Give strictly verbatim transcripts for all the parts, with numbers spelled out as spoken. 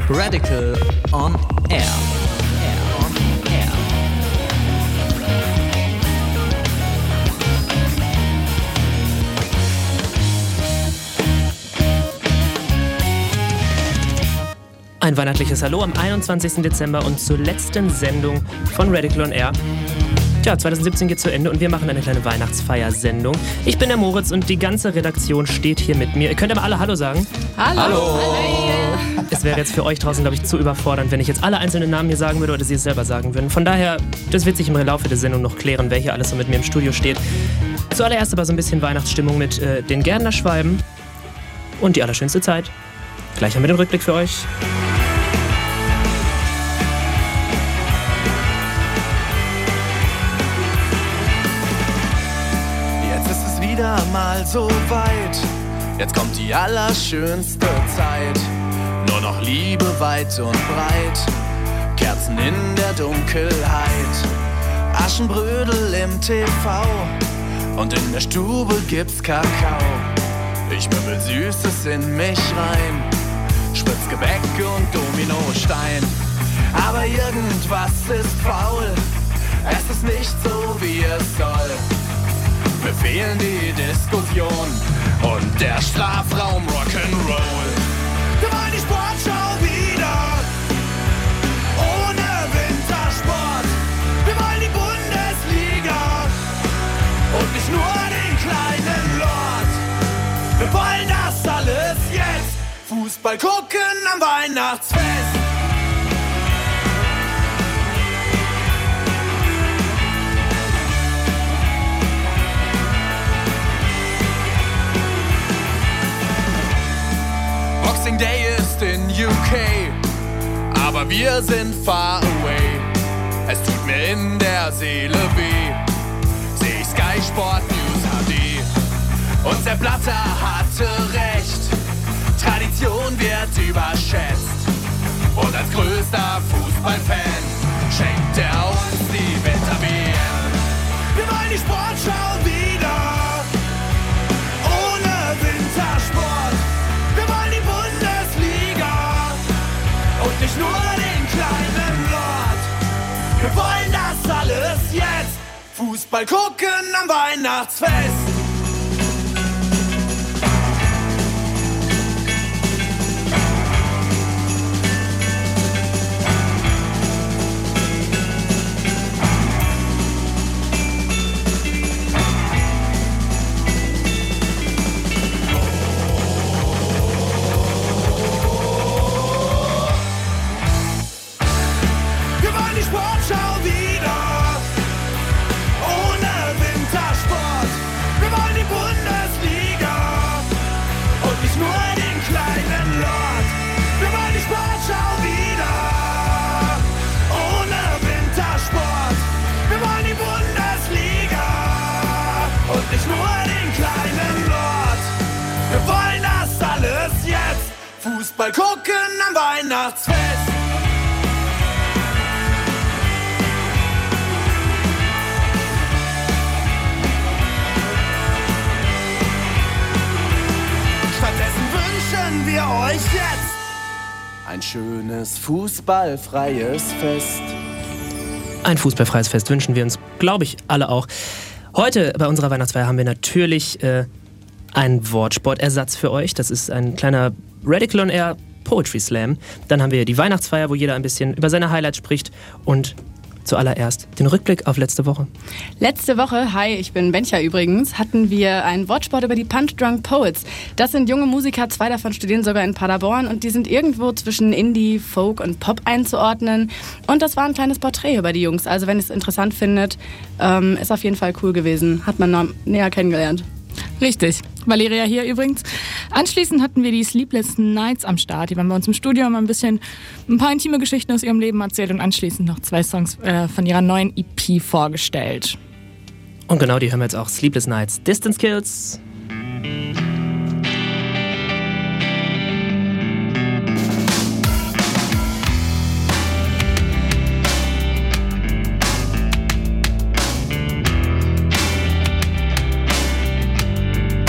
Radical on Air. Air on Air. Ein weihnachtliches Hallo am einundzwanzigsten Dezember und zur letzten Sendung von Radical on Air. Tja, zwanzig siebzehn geht zu Ende und wir machen eine kleine Weihnachtsfeier-Sendung. Ich bin der Moritz und die ganze Redaktion steht hier mit mir. Ihr könnt aber alle Hallo sagen. Hallo. Hallo. Es wäre jetzt für euch draußen, glaube ich, zu überfordernd, wenn ich jetzt alle einzelnen Namen hier sagen würde oder sie es selber sagen würden. Von daher, das wird sich im Laufe der Sendung noch klären, wer hier alles so mit mir im Studio steht. Zuallererst aber so ein bisschen Weihnachtsstimmung mit äh, den Gärtner Schwalben und die allerschönste Zeit. Gleich haben wir den Rückblick für euch. Wieder mal so weit, jetzt kommt die allerschönste Zeit. Nur noch Liebe weit und breit, Kerzen in der Dunkelheit, Aschenbrödel im T V und in der Stube gibt's Kakao. Ich mümmel Süßes in mich rein, spritz Gebäck und Dominostein. Aber irgendwas ist faul, es ist nicht so wie es soll. Mir fehlen die Diskussion und der Strafraum Rock'n'Roll. Wir wollen die Sportschau wieder, ohne Wintersport. Wir wollen die Bundesliga und nicht nur den kleinen Lord. Wir wollen das alles jetzt, Fußball gucken am Weihnachtsfest. Boxing Day ist in U K, aber wir sind far away. Es tut mir in der Seele weh, seh ich Sky Sport News H D. Und Sepp Blatter hatte recht, Tradition wird überschätzt. Und als größter Fußballfan schenkt er uns die Winter-W M. Wir wollen die Sportschau wieder, ohne Wintersport. Und nicht nur den kleinen Lord. Wir wollen das alles jetzt, Fußball gucken am Weihnachtsfest. Fußball gucken am Weihnachtsfest. Stattdessen wünschen wir euch jetzt ein schönes fußballfreies Fest. Ein fußballfreies Fest wünschen wir uns, glaube ich, alle auch. Heute bei unserer Weihnachtsfeier haben wir natürlich äh, einen Wortsportersatz für euch. Das ist ein kleiner Radical on Air Poetry Slam. Dann haben wir die Weihnachtsfeier, wo jeder ein bisschen über seine Highlights spricht und zuallererst den Rückblick auf letzte Woche. Letzte Woche, hi, ich bin Bencha übrigens, hatten wir einen Wortsport über die Punch Drunk Poets. Das sind junge Musiker, zwei davon studieren sogar in Paderborn und die sind irgendwo zwischen Indie, Folk und Pop einzuordnen. Und das war ein kleines Porträt über die Jungs. Also wenn ihr es interessant findet, ähm, ist auf jeden Fall cool gewesen. Hat man noch näher kennengelernt. Richtig. Valeria hier übrigens. Anschließend hatten wir die Sleepless Nights am Start. Die waren bei uns im Studio, haben ein bisschen ein paar intime Geschichten aus ihrem Leben erzählt und anschließend noch zwei Songs äh, von ihrer neuen E P vorgestellt. Und genau, die hören wir jetzt auch. Sleepless Nights, Distance Kills.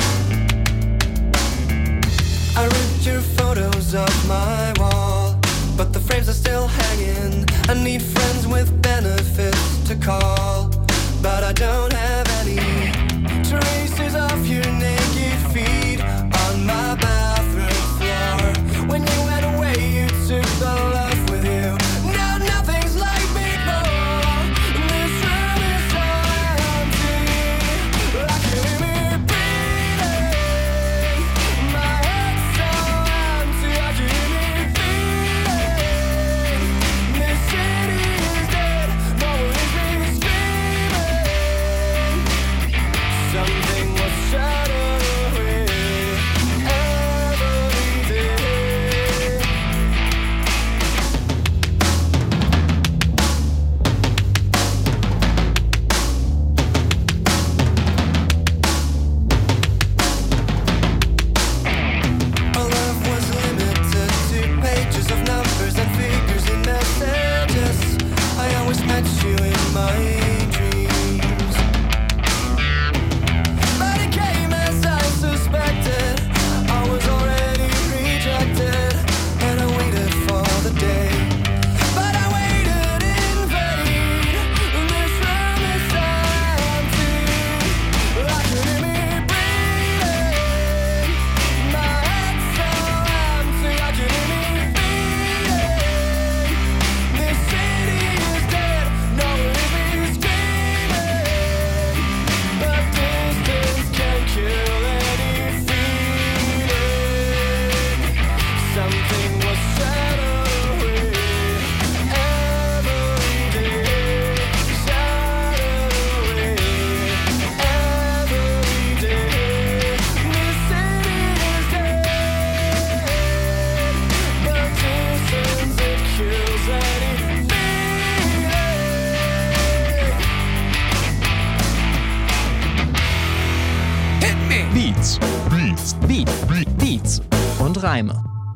Of my wall, to call, but I don't have any traces of your naked feet on my bathroom floor. When you went away, you took the love with you. Now nothing's like before. This room is so empty. I can hear me breathing. My head's so empty. I can hear me feeling. This city is dead. No one is me screaming. Something was shuttered away every day. Our love was limited to pages of numbers and figures in messages. I always met you in my dreams, but it came as I suspected. I was already rejected, and I waited for the day, but I waited in vain. This room is so empty. I can hear me breathing. My head's so empty. I can hear me feeling. This city is dead. No one is me screaming. But distance can kill any feeling. Something was set away every day. Set away every day. This city is dead. But distance, it kills any feeling. Beats, Beats, Beat, Beats und Reime.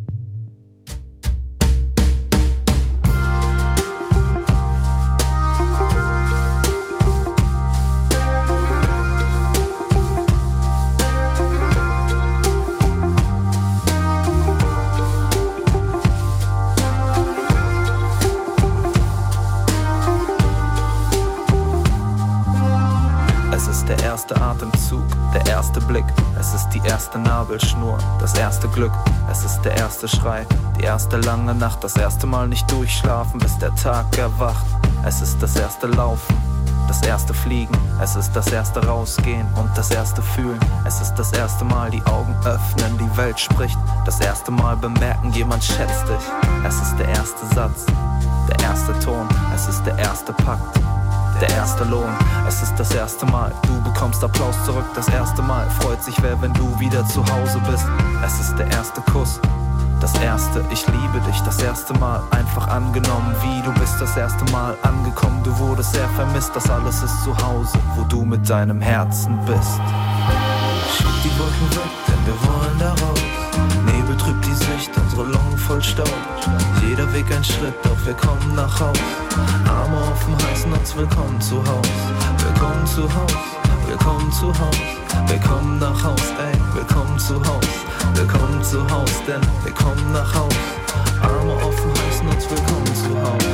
Es ist der erste Atemzug, der erste Blick. Es ist die erste Nabelschnur, das erste Glück. Es ist der erste Schrei, die erste lange Nacht. Das erste Mal nicht durchschlafen, bis der Tag erwacht. Es ist das erste Laufen, das erste Fliegen. Es ist das erste Rausgehen und das erste Fühlen. Es ist das erste Mal die Augen öffnen, die Welt spricht. Das erste Mal bemerken, jemand schätzt dich. Es ist der erste Satz, der erste Ton. Es ist der erste Pakt, der erste Lohn. Es ist das erste Mal, du bekommst Applaus zurück. Das erste Mal freut sich wer, wenn du wieder zu Hause bist. Es ist der erste Kuss, das erste ich liebe dich. Das erste Mal einfach angenommen, wie du bist. Das erste Mal angekommen, du wurdest sehr vermisst. Das alles ist zu Hause, wo du mit deinem Herzen bist. Schieb die Wolken weg, denn wir wollen da raus. Nebel trübt die Sicht, unsere Lungen voll Staub. Jeder Weg ein Schritt, doch wir kommen nach Haus. Arme offen heißen uns willkommen zu Haus. Willkommen zu Haus, willkommen zu Haus. Willkommen nach Haus, ey, willkommen zu Haus. Willkommen zu Haus, denn wir kommen nach Haus. Arme offen heißen uns willkommen zu Haus.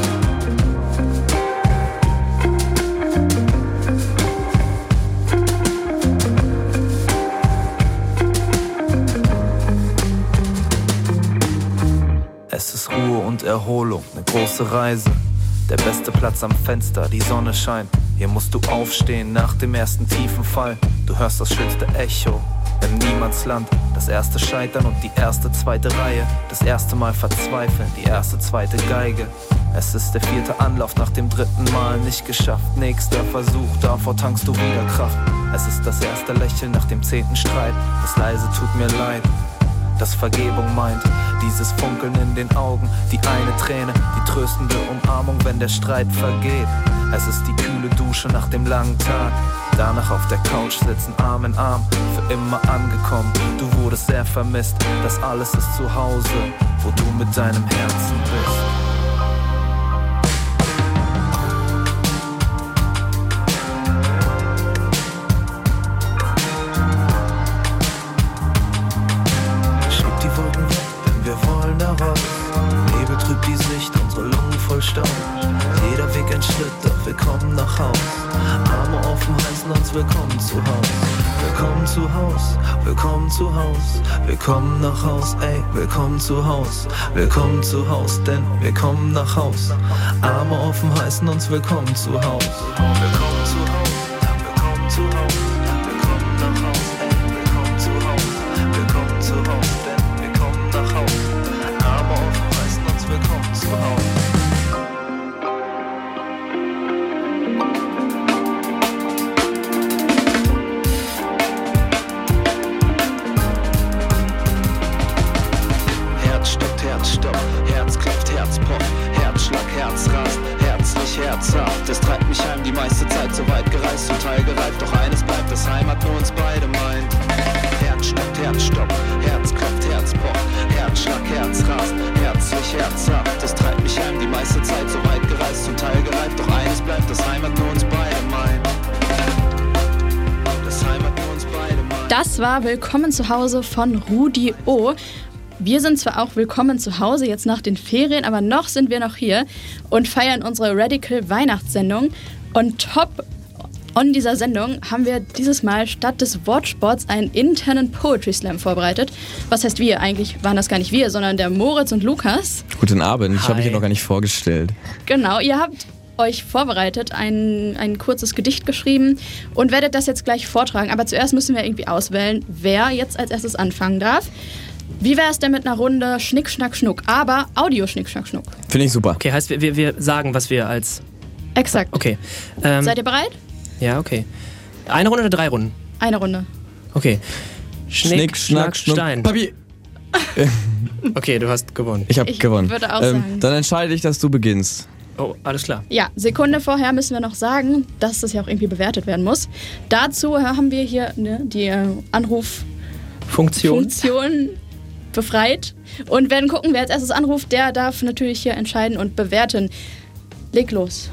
Es ist Ruhe und Erholung, eine große Reise. Der beste Platz am Fenster, die Sonne scheint. Hier musst du aufstehen nach dem ersten tiefen Fall. Du hörst das schönste Echo im Niemandsland. Das erste Scheitern und die erste zweite Reihe. Das erste Mal verzweifeln, die erste zweite Geige. Es ist der vierte Anlauf, nach dem dritten Mal nicht geschafft. Nächster Versuch, davor tankst du wieder Kraft. Es ist das erste Lächeln nach dem zehnten Streit. Das leise tut mir leid, das Vergebung meint. Dieses Funkeln in den Augen, die eine Träne, die tröstende Umarmung, wenn der Streit vergeht. Es ist die kühle Dusche nach dem langen Tag. Danach auf der Couch sitzen, Arm in Arm, für immer angekommen. Du wurdest sehr vermisst, das alles ist zu Hause, wo du mit deinem Herzen bist. Nebel trübt die Sicht, unsere Lungen voll Staub. Jeder Weg ein Schritt, doch wir kommen nach uns willkommen zu Haus. Willkommen zu Haus, willkommen zu Haus. Willkommen nach Haus, ey, willkommen zu Haus. Willkommen zu Haus, denn wir kommen nach Haus. Arme offen heißen uns willkommen zu Haus. Willkommen zu Haus, willkommen zu Haus. Willkommen nach Haus, ey, willkommen zu Haus. Willkommen zu Haus, denn wir kommen nach Haus. Arme offen heißen uns willkommen zu Haus. Das treibt mich heim, die meiste Zeit so weit gereist, zum Teil gereift. Doch eines bleibt, das Heimat nur uns beide meint. Herz stockt, Herz stockt, Herz klopft, Herz pocht. Herzschlag, Herz rast, herzlich, herzhaft. Das treibt mich heim, die meiste Zeit so weit gereist, zum Teil gereift. Doch eines bleibt, das Heimat nur uns beide meint. Das Heimat nur uns beide meint. Das war Willkommen zu Hause von Rudi O. Wir sind zwar auch willkommen zu Hause jetzt nach den Ferien, aber noch sind wir noch hier und feiern unsere Radical Weihnachtssendung. Und top on dieser Sendung haben wir dieses Mal statt des Wortsports einen internen Poetry Slam vorbereitet. Was heißt wir? Eigentlich waren das gar nicht wir, sondern der Moritz und Lukas. Guten Abend, ich Hi. habe mich hier noch gar nicht vorgestellt. Genau, ihr habt euch vorbereitet, ein, ein kurzes Gedicht geschrieben und werdet das jetzt gleich vortragen. Aber zuerst müssen wir irgendwie auswählen, wer jetzt als erstes anfangen darf. Wie wäre es denn mit einer Runde Schnick, Schnack, Schnuck? Aber Audio Schnick, Schnack, Schnuck. Finde ich super. Okay, heißt, wir, wir, wir sagen, was wir als... Exakt. Okay. Ähm, Seid ihr bereit? Ja, okay. Eine Runde oder drei Runden? Eine Runde. Okay. Schnick, Schnack, Schnuck. Stein. Papi. Okay, du hast gewonnen. Ich habe Ich gewonnen. würde auch sagen. Dann entscheide ich, dass du beginnst. Oh, alles klar. Ja, Sekunde vorher müssen wir noch sagen, dass das ja auch irgendwie bewertet werden muss. Dazu haben wir hier ne, die äh, Anruffunktion Funktion. befreit und werden gucken, wer als erstes anruft. Der darf natürlich hier entscheiden und bewerten. Leg los.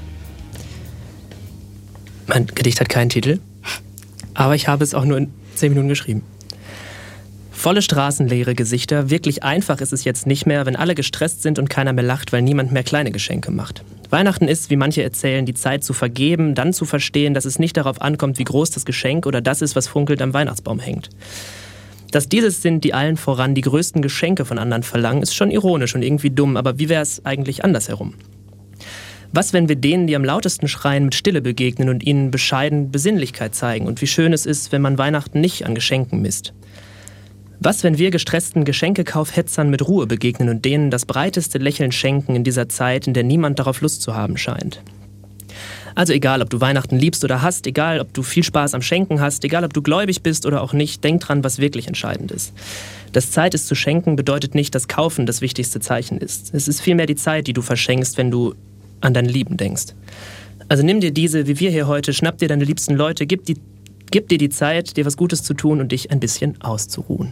Mein Gedicht hat keinen Titel, aber ich habe es auch nur in zehn Minuten geschrieben. Volle Straßen, leere Gesichter. Wirklich einfach ist es jetzt nicht mehr, wenn alle gestresst sind und keiner mehr lacht, weil niemand mehr kleine Geschenke macht. Weihnachten ist, wie manche erzählen, die Zeit zu vergeben, dann zu verstehen, dass es nicht darauf ankommt, wie groß das Geschenk oder das ist, was funkelt am Weihnachtsbaum hängt. Dass dieses sind, die allen voran die größten Geschenke von anderen verlangen, ist schon ironisch und irgendwie dumm, aber wie wäre es eigentlich andersherum? Was, wenn wir denen, die am lautesten schreien, mit Stille begegnen und ihnen bescheiden Besinnlichkeit zeigen und wie schön es ist, wenn man Weihnachten nicht an Geschenken misst? Was, wenn wir gestressten Geschenkekaufhetzern mit Ruhe begegnen und denen das breiteste Lächeln schenken in dieser Zeit, in der niemand darauf Lust zu haben scheint? Also egal, ob du Weihnachten liebst oder hasst, egal, ob du viel Spaß am Schenken hast, egal, ob du gläubig bist oder auch nicht, denk dran, was wirklich entscheidend ist. Dass Zeit ist zu schenken, bedeutet nicht, dass Kaufen das wichtigste Zeichen ist. Es ist vielmehr die Zeit, die du verschenkst, wenn du an dein Lieben denkst. Also nimm dir diese, wie wir hier heute, schnapp dir deine liebsten Leute, gib, die, gib dir die Zeit, dir was Gutes zu tun und dich ein bisschen auszuruhen.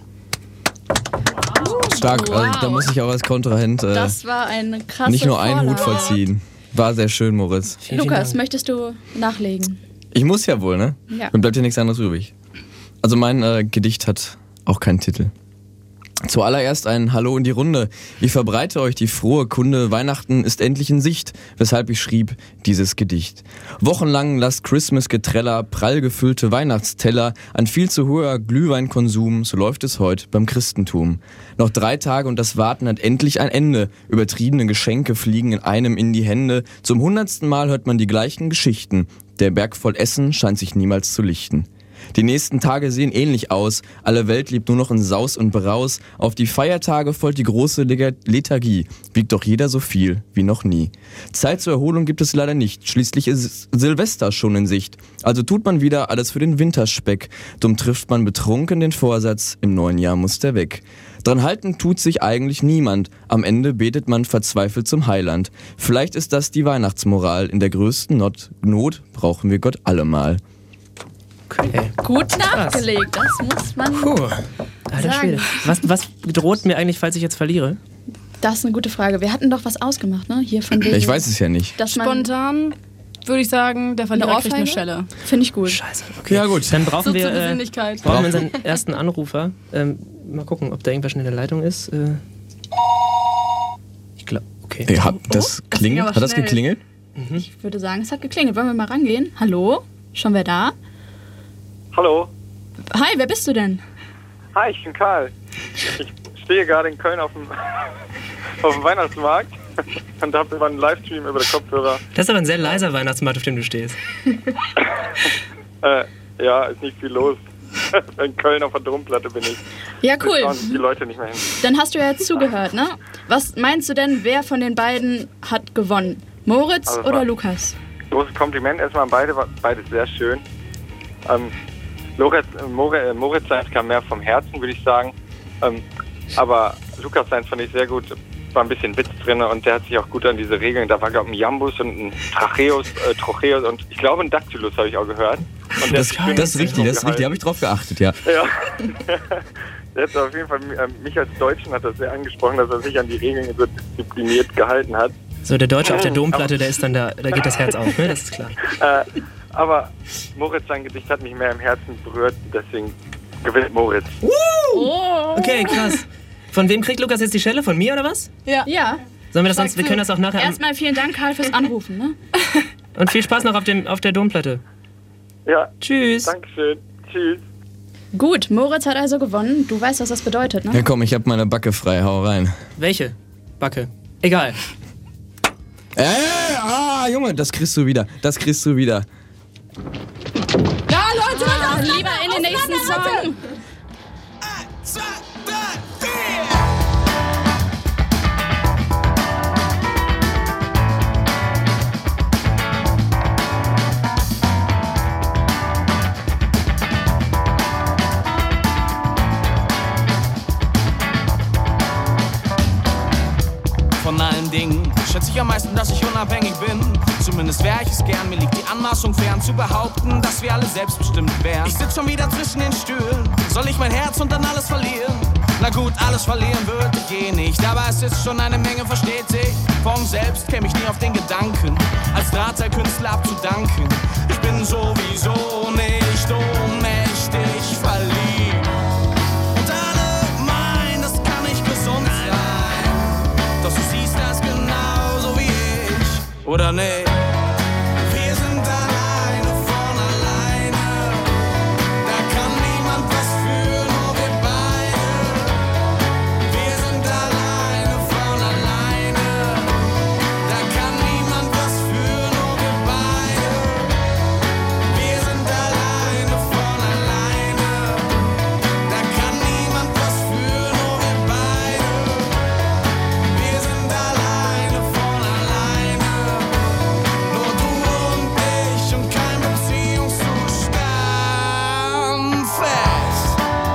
Stark, Wow. also, da muss ich auch als Kontrahent äh, Das war eine krasse nicht nur einen Hut Vorlage. vollziehen. War sehr schön, Moritz. Vielen, vielen Lukas, Dank. möchtest du nachlegen? Ich muss ja wohl, ne? Ja. Dann bleibt ja nichts anderes übrig. Also mein äh, Gedicht hat auch keinen Titel. Zuallererst ein Hallo in die Runde. Ich verbreite euch die frohe Kunde, Weihnachten ist endlich in Sicht, weshalb ich schrieb dieses Gedicht. Wochenlang lasst Christmas-Getreller, prall gefüllte Weihnachtsteller, an viel zu hoher Glühweinkonsum, so läuft es heute beim Christentum. Noch drei Tage und das Warten hat endlich ein Ende, übertriebene Geschenke fliegen in einem in die Hände, zum hundertsten Mal hört man die gleichen Geschichten, der Berg voll Essen scheint sich niemals zu lichten. Die nächsten Tage sehen ähnlich aus, alle Welt lebt nur noch in Saus und Braus, auf die Feiertage folgt die große Lethargie, wiegt doch jeder so viel wie noch nie. Zeit zur Erholung gibt es leider nicht, schließlich ist Silvester schon in Sicht, also tut man wieder alles für den Winterspeck, dumm trifft man betrunken den Vorsatz, im neuen Jahr muss der weg. Dran halten tut sich eigentlich niemand, am Ende betet man verzweifelt zum Heiland. Vielleicht ist das die Weihnachtsmoral, in der größten Not, Not brauchen wir Gott allemal. Okay. Gut nachgelegt, das muss man Puh. Alter sagen. Schwede. Was, was droht mir eigentlich, falls ich jetzt verliere? Das ist eine gute Frage. Wir hatten doch was ausgemacht, ne? Hier von wegen, Ich weiß es ja nicht. dass man Spontan würde ich sagen, der Verlierer Eine kriegt eine Ohrfeige? Schelle. Finde ich gut. Scheiße. Okay. Ja gut. Dann brauchen So wir, zur äh, Besinnlichkeit. brauchen wir unseren ersten Anrufer. Ähm, mal gucken, ob der irgendwer schon in der Leitung ist. Äh, ich glaube, okay. Ey, hat das ging klingelt? aber Hat das schnell. geklingelt? Ich würde sagen, es hat geklingelt. Wollen wir mal rangehen? Hallo? Schon wer da? Hallo. Hi, wer bist du denn? Hi, ich bin Karl. Ich stehe gerade in Köln auf dem, auf dem Weihnachtsmarkt und habe über einen Livestream über den Kopfhörer. Das ist aber ein sehr leiser Weihnachtsmarkt, auf dem du stehst. äh, ja, ist nicht viel los. In Köln auf der Domplatte bin ich. Ja, cool. Da schauen die Leute nicht mehr hin. Dann hast du ja jetzt zugehört, ne? Was meinst du denn, wer von den beiden hat gewonnen? Moritz Also, oder war- Lukas? Großes Kompliment erstmal an beide, war beides sehr schön. Ähm, Lorenz, äh, Moritz, äh, Moritz Seins kam mehr vom Herzen, würde ich sagen. Ähm, aber Lukas Seins fand ich sehr gut. War ein bisschen Witz drin und der hat sich auch gut an diese Regeln. Da war, glaube ich, ein Jambus und ein Tracheus, äh, Trocheus und ich glaube ein Dactylus habe ich auch gehört. Und der Das, hat sich das ist richtig, das ist gehalten. richtig, da habe ich drauf geachtet, ja. Ja. Der hat auf jeden Fall, äh, mich als Deutschen hat das sehr angesprochen, dass er sich an die Regeln so diszipliniert gehalten hat. So, der Deutsche auf der Domplatte, der ist dann da, da geht das Herz auf, ne? Das ist klar. Äh, aber Moritz, sein Gedicht hat mich mehr im Herzen berührt, deswegen gewinnt Moritz. Oh. Okay, krass. Von wem kriegt Lukas jetzt die Schelle? Von mir oder was? Ja. Ja. Sollen wir das sonst, wir können das auch nachher... am- Erstmal vielen Dank, Karl, fürs Anrufen, ne? Und viel Spaß noch auf, dem, auf der Domplatte. Ja. Tschüss. Dankeschön. Tschüss. Gut, Moritz hat also gewonnen. Du weißt, was das bedeutet, ne? Ja komm, ich habe meine Backe frei, hau rein. Welche? Backe. Egal. Äh, ah, Junge, das kriegst du wieder, das kriegst du wieder. Ja, Leute, ah, lieber in den nächsten Song. Von allen Dingen schätze ich am meisten, dass ich unabhängig bin. Zumindest wäre ich es gern. Mir liegt die Anmaßung fern zu behaupten, dass wir alle selbstbestimmt wären. Ich sitz schon wieder zwischen den Stühlen. Soll ich mein Herz und dann alles verlieren? Na gut, alles verlieren würde ich eh nicht. Aber es ist schon eine Menge, versteht sich. Von selbst käme ich nie auf den Gedanken, als Drahtseilkünstler abzudanken. Ich bin sowieso nicht ohnmächtig verliebt. Und alle meinen, das kann nicht gesund sein. Doch du siehst das genauso wie ich, oder nicht? Wir sind alleine von alleine. Da kann niemand was für, nur wir beide. Wir sind alleine von alleine. Da kann niemand was für, nur wir beide. Wir sind alleine von alleine. Da kann niemand was für, nur wir beide. Wir sind alleine von alleine. Nur du und ich und kein Beziehungszustand fest.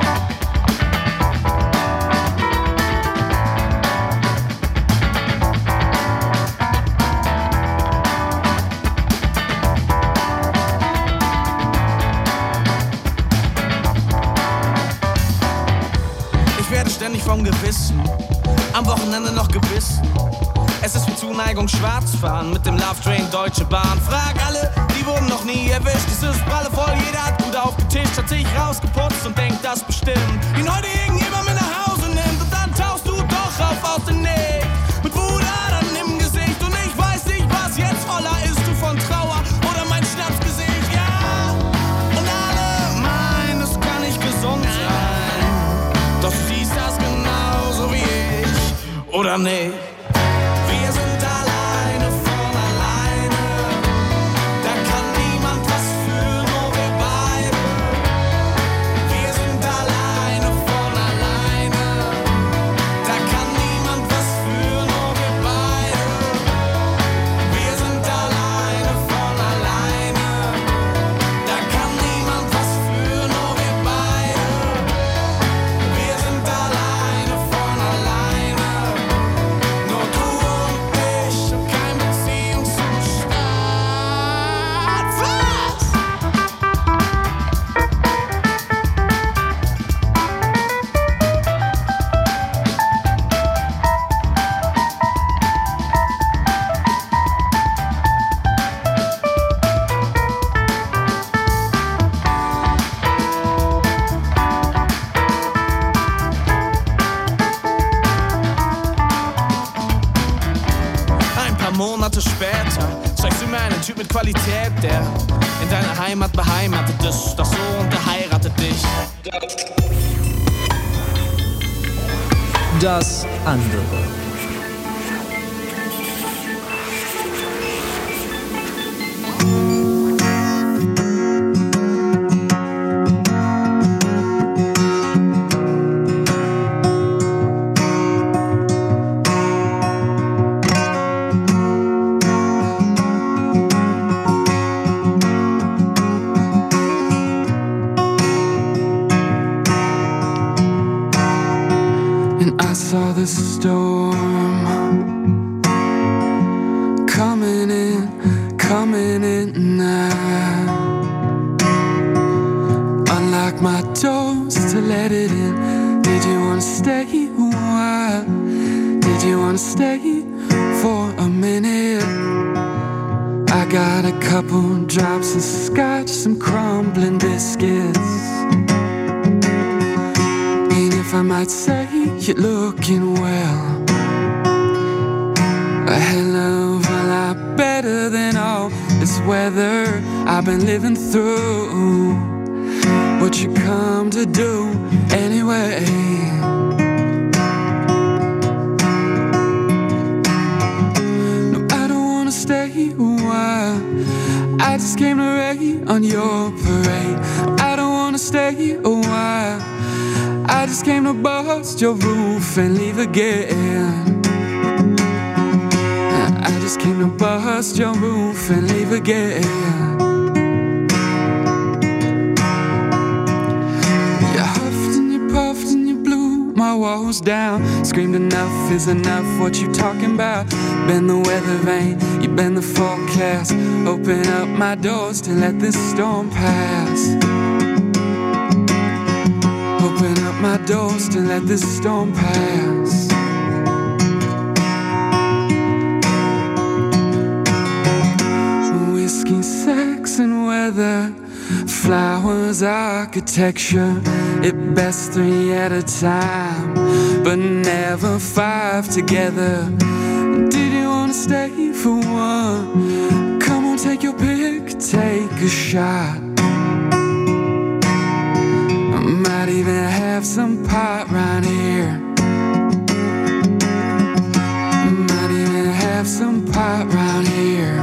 Ich werde ständig vom Gewissen, am Wochenende noch gebissen. Es ist wie Zuneigung Schwarzfahren mit dem Love Train Deutsche Bahn. Frag alle, die wurden noch nie erwischt. Es ist prallevoll, jeder hat gut aufgetischt, hat sich rausgeputzt und denkt das bestimmt. Den heutigen immer mit nach Hause nimmt und dann tauchst du doch auf aus dem Nick. Mit Bruder im Gesicht und ich weiß nicht, was jetzt voller ist, du von Trauer oder mein Schnapsgesicht, ja. Und alle meinen, es kann nicht gesund sein. Doch du siehst das genauso wie ich, oder nicht? Wir sind alleine von alleine. Da kann niemand was für, nur wir beide. Wir sind alleine von alleine. Da kann niemand was für, nur wir beide. Wir sind alleine von alleine. Da kann niemand was für, nur wir beide. Wir sind alleine von alleine. Nur du und ich und kein Beziehungszustand. Was? Ein paar Monate später zeigst du mir einen Typ mit Qualität, der in deiner Heimat beheimatet ist. Doch so unterhalten Das andere. Saw the storm coming in, coming in now. Unlock my doors to let it in. Did you wanna stay a while? Did you wanna stay for a minute? I got a couple drops of scotch, some crumbling biscuits. And if I might say, you're looking well, a hell of a lot better than all this weather I've been living through. What you come to do anyway? No, I don't wanna stay a while. I just came to rain on your parade. I don't wanna stay a while. I just came to bust your roof and leave again. I just came to bust your roof and leave again. You huffed and you puffed and you blew my walls down. Screamed enough is enough, what you talking about? Been the weather vane, you been the forecast. Open up my doors to let this storm pass. Open up my doors to let this storm pass. Whiskey, sex and weather, flowers, architecture. At best three at a time, but never five together. Did you wanna stay for one? Come on, take your pick, take a shot. Might even have some pot right here. Might even have some pot right here.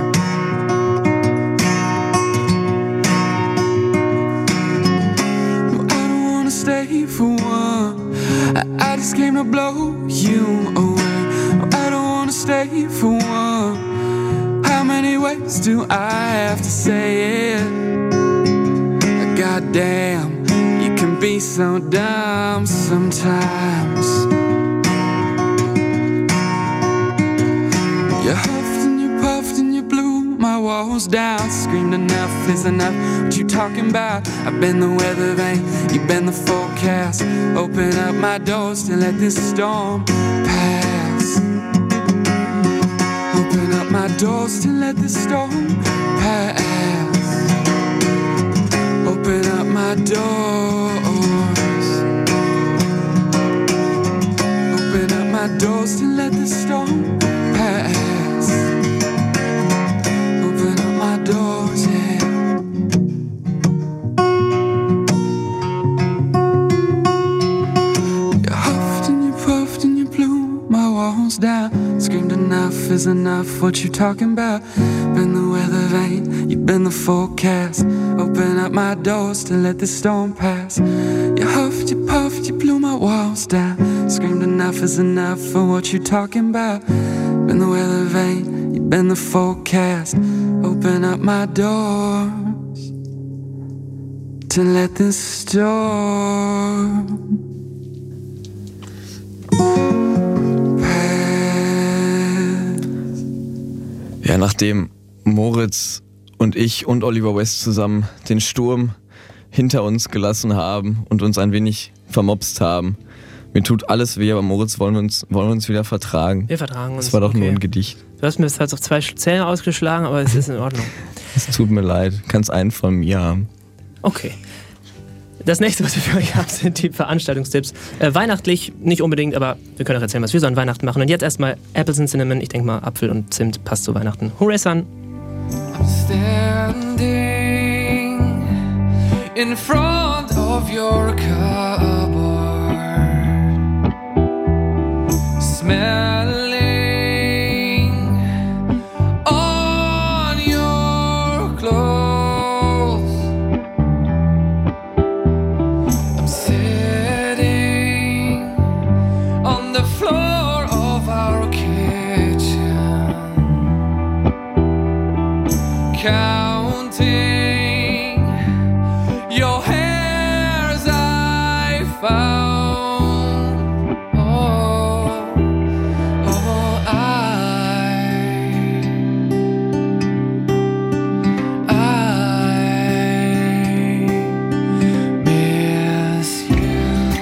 No, I don't wanna stay for one. I, I just came to blow you away. No, I don't wanna stay for one. How many ways do I have to say it? Goddamn, can be so dumb sometimes. You huffed and you puffed and you blew my walls down. Screamed enough is enough, what you talking about? I've been the weather vane, you've been the forecast. Open up my doors to let this storm pass. Open up my doors to let this storm pass. Open up my doors. Open up my doors to let the storm pass. Open up my doors, yeah. You huffed and you puffed and you blew my walls down. Screamed enough is enough, what you talking about? Been the weather vane, you've been the forecast. Open up my doors to let this storm pass. You huffed, you puffed, you blew my walls down. Screamed enough is enough for what you talking about. Been the weather vane, you've been the forecast. Open up my doors to let this storm pass. Ja, nachdem Moritz und ich und Oliver West zusammen den Sturm hinter uns gelassen haben und uns ein wenig vermopst haben. Mir tut alles weh, aber Moritz, wollen wir uns, wollen wir uns wieder vertragen? Wir vertragen uns. Das war doch okay. nur ein Gedicht. Du hast mir das halt auf zwei Zähne ausgeschlagen, aber es ist in Ordnung. Es tut mir leid, kannst einen von mir haben. Okay. Das nächste, was wir für euch haben, sind die Veranstaltungstipps. Äh, weihnachtlich nicht unbedingt, aber wir können auch erzählen, was wir so an Weihnachten machen. Und jetzt erstmal Apples and Cinnamon. Ich denke mal, Apfel und Zimt passt zu Weihnachten. Hooray, Sun! I'm standing in front of your car. found. Oh, oh, I, I miss you.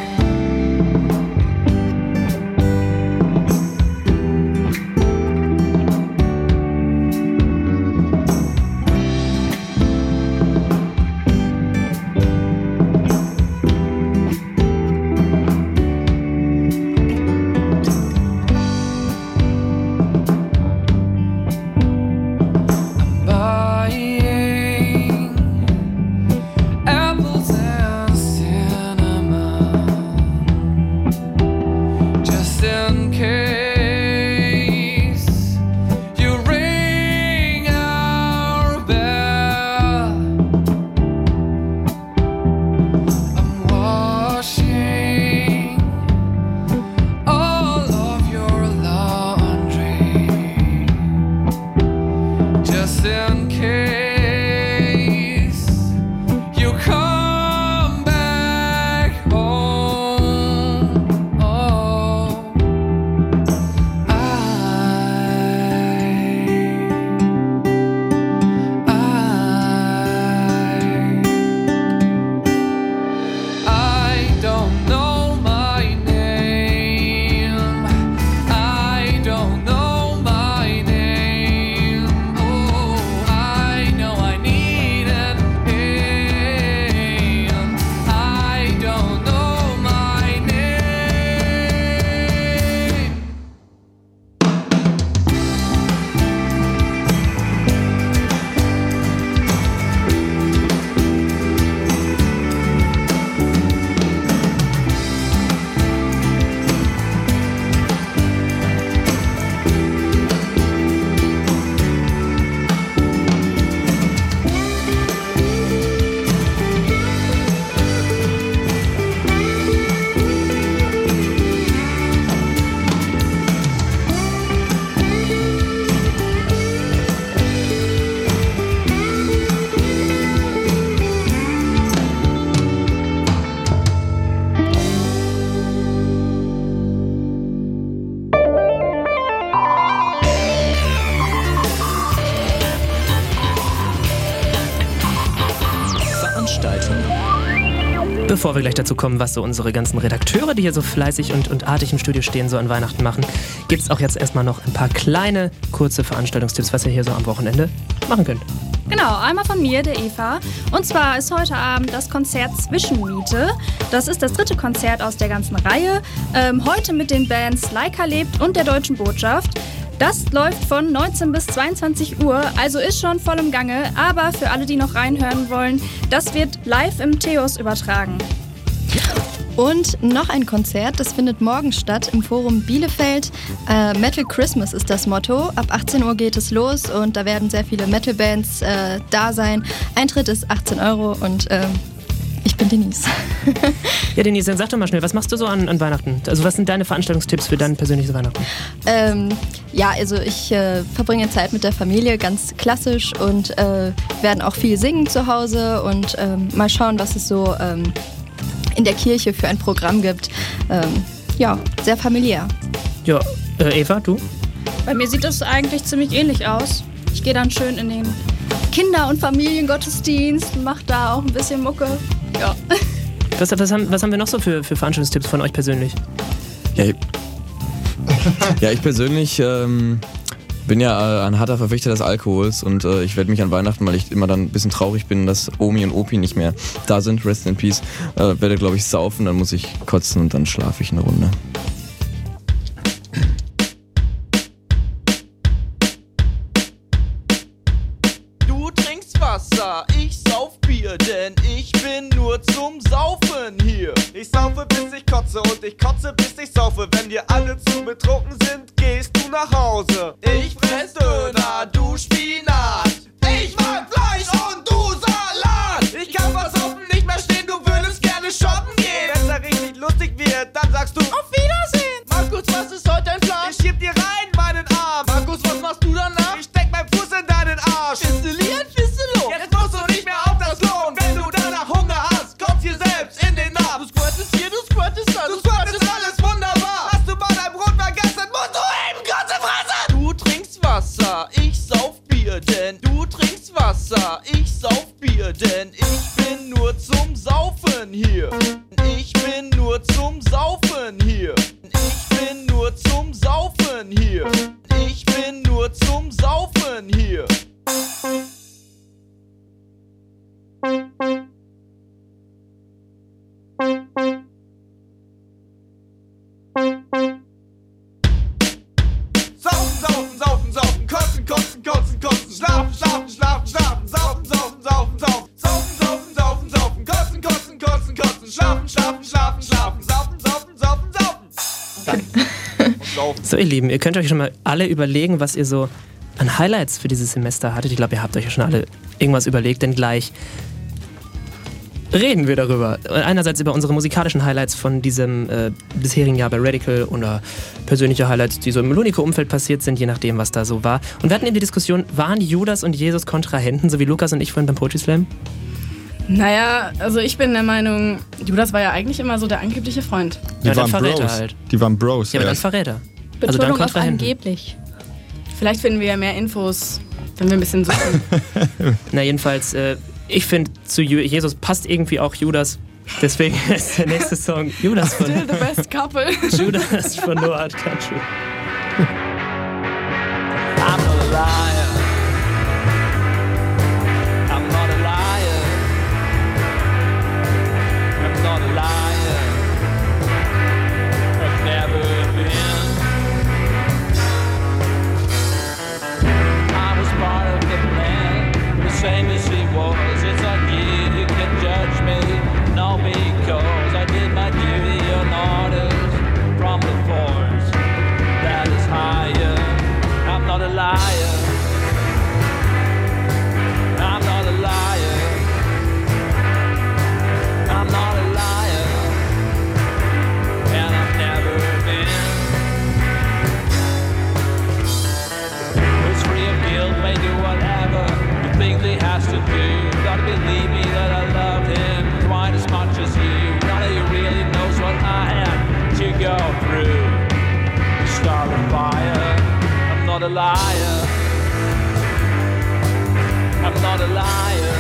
Buying apples and cinnamon, just in case you ring our bell. I'm washing all of your laundry, just in case you come back home. Oh, I, I, I don't know my name. I don't know my name. Oh, I know I need an aim. I don't know my name. Veranstaltung. Bevor wir gleich dazu kommen, was so unsere ganzen Redakteure, die hier so fleißig und, und artig im Studio stehen, so an Weihnachten machen, gibt es auch jetzt erstmal noch ein paar kleine, kurze Veranstaltungstipps, was ihr hier so am Wochenende machen könnt. Genau, einmal von mir, der Eva. Und zwar ist heute Abend das Konzert Zwischenmiete. Das ist das dritte Konzert aus der ganzen Reihe. Ähm, heute mit den Bands Leica lebt und der Deutschen Botschaft. Das läuft von neunzehn bis zweiundzwanzig Uhr, also ist schon voll im Gange. Aber für alle, die noch reinhören wollen, das wird live im Theos übertragen. Und noch ein Konzert, das findet morgen statt im Forum Bielefeld. Äh, Metal Christmas ist das Motto. Ab achtzehn Uhr geht es los und da werden sehr viele Metal-Bands äh, da sein. Eintritt ist achtzehn Euro und äh, ich bin Denise. Ja, Denise, dann sag doch mal schnell, was machst du so an, an Weihnachten? Also was sind deine Veranstaltungstipps für dein persönliches Weihnachten? Ähm, ja, also ich äh, verbringe Zeit mit der Familie, ganz klassisch, und äh, werden auch viel singen zu Hause und ähm, mal schauen, was es so ähm, in der Kirche für ein Programm gibt. Ähm, ja, sehr familiär. Ja, äh, Eva, du? Bei mir sieht das eigentlich ziemlich ähnlich aus. Ich gehe dann schön in den Kinder- und Familiengottesdienst, mache da auch ein bisschen Mucke. Ja. Was, was, haben, was haben wir noch so für, für Veranstaltungstipps von euch persönlich? Ja, ich, ja, ich persönlich ähm, bin ja äh, ein harter Verfechter des Alkohols und äh, ich werde mich an Weihnachten, weil ich immer dann ein bisschen traurig bin, dass Omi und Opi nicht mehr da sind, rest in peace, äh, werde, glaube ich, saufen, dann muss ich kotzen und dann schlafe ich eine Runde. Du trinkst Wasser, ich sauf Bier, denn ich bin nur zum Saufen hier. Ich saufe bis ich kotze und ich kotze bis ich saufe. Wenn wir alle zu betrunken sind, gehst du nach Hause. Ich fress Döner, du Spinat. Ich mag Fleisch und du Salat. Ich kann was saufen nicht mehr stehen, du würdest gerne shoppen gehen. Wenn es da richtig lustig wird, dann sagst du auf Wiedersehen. Markus, was ist heute dein Plan? Ich schieb dir rein meinen Arm. Markus, was machst du danach? Ich steck mein Fuß in deinen Arsch. Fisteliert, Fistelung. Jetzt musst du nicht mehr auf das Klo. Und wenn du danach Hunger hast, kommst hier selbst in den Napf. Du squirtest hier, du squirtest squattest das, du squattest alles wunderbar. Hast du bei deinem Brot vergessen, musst du eben kurze Fresse. Du trinkst Wasser, ich sauf Bier, denn du trinkst Wasser, ich sauf Bier, denn ich bin nur zum Saufen hier. Ich bin nur zum Saufen hier. Ich bin nur zum Saufen hier. Ich bin nur zum Saufen hier. Saufen, saufen, saufen, saufen, kotzen, kotzen, kotzen, kotzen, schlafen, schlafen, schlafen, schlafen, saufen, saufen, saufen, saufen, saufen, saufen, saufen, saufen, kotzen, kotzen, kotzen, kotzen, schlafen, schlafen, schlafen, schlafen, saufen, saufen, saufen, saufen. So, ihr Lieben, ihr könnt euch schon mal alle überlegen, was ihr so an Highlights für dieses Semester hattet. Ich glaube, ihr habt euch ja schon alle irgendwas überlegt, denn gleich reden wir darüber. Einerseits über unsere musikalischen Highlights von diesem äh, bisherigen Jahr bei Radical oder persönliche Highlights, die so im Lunico-Umfeld passiert sind, je nachdem, was da so war. Und wir hatten eben die Diskussion, waren Judas und Jesus Kontrahenten, so wie Lukas und ich vorhin beim Poetry Slam? Naja, also ich bin der Meinung, Judas war ja eigentlich immer so der angebliche Freund. Die Ja, waren dann Verräter Bros. halt. Die waren Bros. Ja, aber dann erst. Verräter. Betonung Also dann auf Kontrahenten. angeblich. Vielleicht finden wir ja mehr Infos, wenn wir ein bisschen suchen. Na jedenfalls, äh, ich finde, zu Ju- Jesus passt irgendwie auch Judas. Deswegen ist der nächste Song Judas von, Still the best couple. Judas von No Hard Country. I'm not a liar. I'm not a liar. I'm not a liar. I've never been. I was part of the plan, the same as he was. It's like you, you can judge me, not because I did my duty on orders from the force that is higher. I'm not a liar. I'm not a liar. I'm not a liar. And I've never been. It's free of guilt, may do whatever you think he has to do. Gotta believe me that I loved him quite as much as you. Now that he really knows what I had to go through. Start a fire. I'm not a liar. I'm not a liar.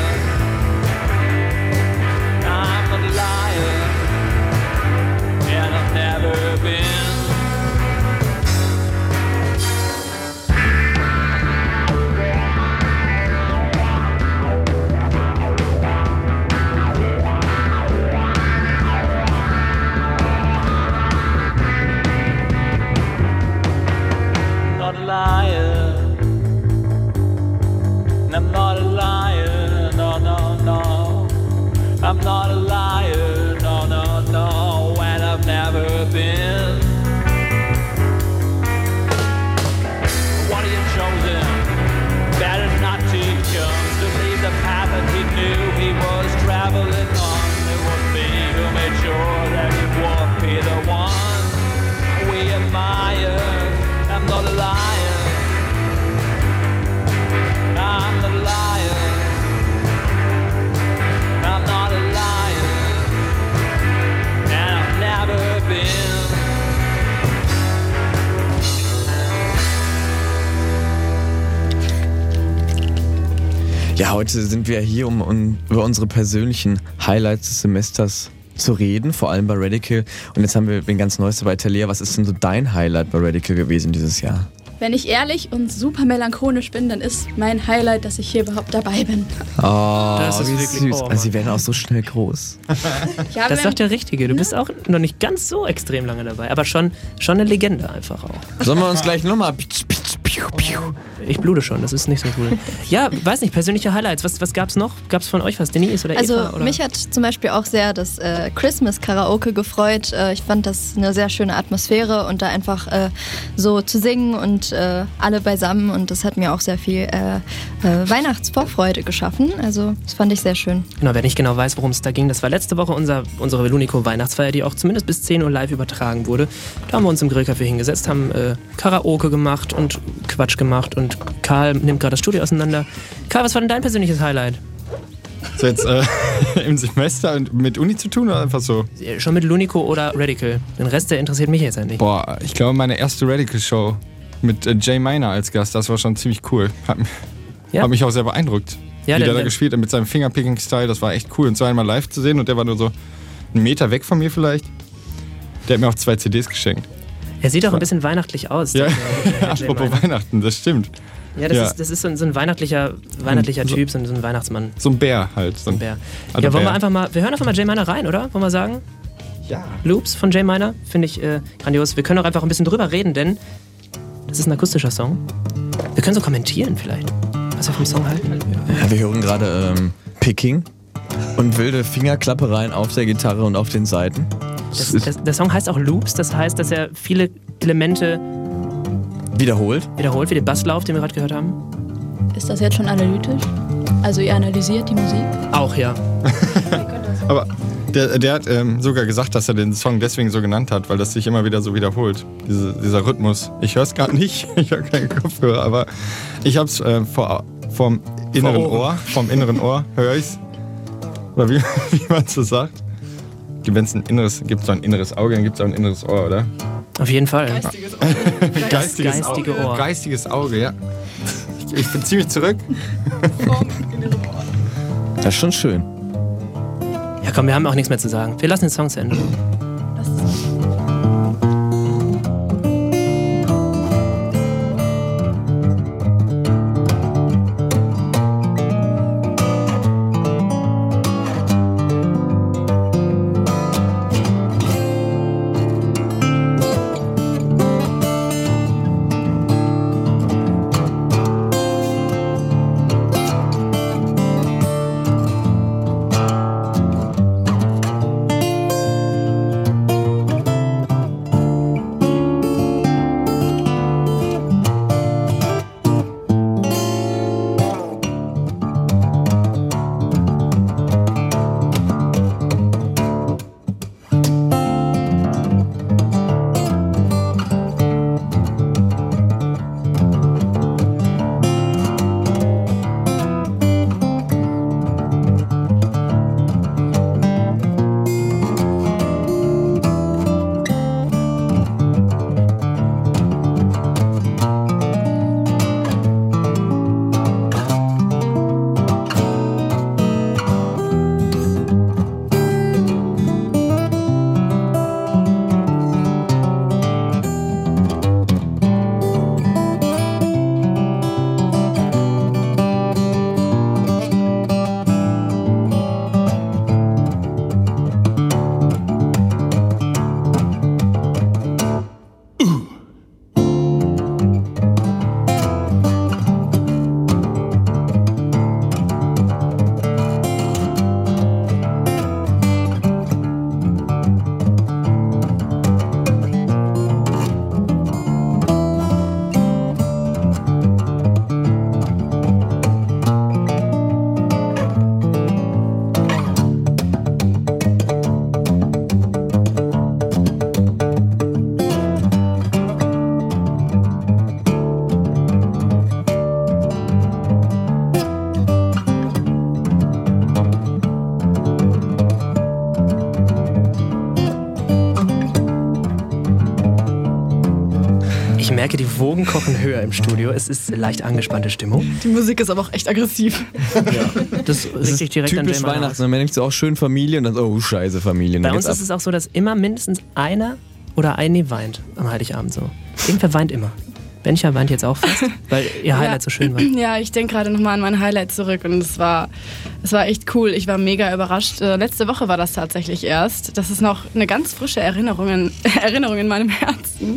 I'm not a liar. And I've never been. Not a liar. I'm not a liar, no, no, no. I'm not a liar, no, no, no. And I've never been. What he had chosen, better not to come to leave the path that he knew he was traveling on. It was me who made sure that he would be the one we admire. I'm not a liar. I'm not a liar. I'm not a liar. And I've never been. Ja, heute sind wir hier, um, um über unsere persönlichen Highlights des Semesters zu reden, vor allem bei Radical. Und jetzt haben wir den ganz Neueste bei Talia. Was ist denn so dein Highlight bei Radical gewesen dieses Jahr? Wenn ich ehrlich und super melancholisch bin, dann ist mein Highlight, dass ich hier überhaupt dabei bin. Oh, Das ist wie wirklich- süß. oh, also, sie Mann. werden auch so schnell groß. Ja, Das wenn- sagt der Richtige. Du bist auch noch nicht ganz so extrem lange dabei, aber schon, schon eine Legende einfach auch. Sollen wir uns gleich nochmal... Ich blute schon, das ist nicht so cool. Ja, weiß nicht, persönliche Highlights. Was, was gab's noch? Gab's von euch was? Denise oder Also Eva? Oder? mich hat zum Beispiel auch sehr das äh, Christmas-Karaoke gefreut. Äh, ich fand das eine sehr schöne Atmosphäre und da einfach äh, so zu singen und äh, alle beisammen und das hat mir auch sehr viel äh, äh, Weihnachtsvorfreude geschaffen. Also das fand ich sehr schön. Genau, wer nicht genau weiß, worum es da ging, das war letzte Woche unser, unsere Lunico Weihnachtsfeier, die auch zumindest bis zehn Uhr live übertragen wurde. Da haben wir uns im Grillcafé hingesetzt, haben äh, Karaoke gemacht und Quatsch gemacht und Karl nimmt gerade das Studio auseinander. Karl, was war denn dein persönliches Highlight? So, jetzt, äh, Im Semester und mit Uni zu tun oder einfach so? Schon mit Lunico oder Radical. Den Rest, der interessiert mich jetzt nicht. Boah, ich glaube, meine erste Radical-Show mit äh, Jay Miner als Gast, das war schon ziemlich cool. Hat, ja. hat mich auch sehr beeindruckt. Ja, wie der, der da der gespielt hat mit seinem Fingerpicking-Style, das war echt cool. Und so einmal live zu sehen und der war nur so einen Meter weg von mir vielleicht. Der hat mir auch zwei C Ds geschenkt. Er sieht auch ein bisschen weihnachtlich aus. Ja, der, der apropos Weihnachten, das stimmt. Ja, das ja. ist, das ist so ein, so ein weihnachtlicher, weihnachtlicher so, Typ, so ein, so ein Weihnachtsmann. So ein Bär halt. So ein Bär. Also ja, wollen Bär. wir einfach mal, wir hören einfach mal Jay Miner rein, oder? Wollen wir sagen? Ja. Loops von Jay Miner, finde ich äh, grandios. Wir können auch einfach ein bisschen drüber reden, denn das ist ein akustischer Song. Wir können so kommentieren vielleicht, was wir vom Song halten. Ja, wir hören gerade ähm, Picking und wilde Fingerklappereien auf der Gitarre und auf den Saiten. Das, das, der Song heißt auch Loops, das heißt, dass er viele Elemente wiederholt. Wiederholt, wie den Basslauf, den wir gerade gehört haben. Ist das jetzt schon analytisch? Also ihr analysiert die Musik? Auch, ja. Aber der, der hat ähm, sogar gesagt, dass er den Song deswegen so genannt hat, weil das sich immer wieder so wiederholt. Diese, dieser Rhythmus. Ich höre es gerade nicht, ich habe keinen Kopfhörer, aber ich habe es äh, vor, vom inneren vor Ohr, vom inneren Ohr höre ich es. Oder wie, wie man so sagt. Wenn es ein inneres, gibt es ein inneres Auge, dann gibt es auch ein inneres Ohr, oder? Auf jeden Fall. Geistiges Auge. Geistiges geistige Auge. Ohr. Geistiges Auge, ja. Ich, ich bin ziemlich zurück. Das ist schon schön. Ja komm, wir haben auch nichts mehr zu sagen. Wir lassen den Song zu Ende. Ich merke, die Wogen kochen höher im Studio. Es ist leicht angespannte Stimmung. Die Musik ist aber auch echt aggressiv. Ja. Das ist richtig direkt an Jay typisch Miner Weihnachten. aus. Man denkt so auch schön Familie und dann so, oh scheiße Familie. Bei uns ist es auch so, dass immer mindestens einer oder eine weint am Heiligabend so. Irgendwer weint immer. Bencha weint jetzt auch fast, weil ihr Highlight ja. so schön war. Ja, ich denke gerade nochmal an mein Highlight zurück und es war, es war echt cool. Ich war mega überrascht. Äh, letzte Woche war das tatsächlich erst. Das ist noch eine ganz frische Erinnerung in, Erinnerung in meinem Herzen.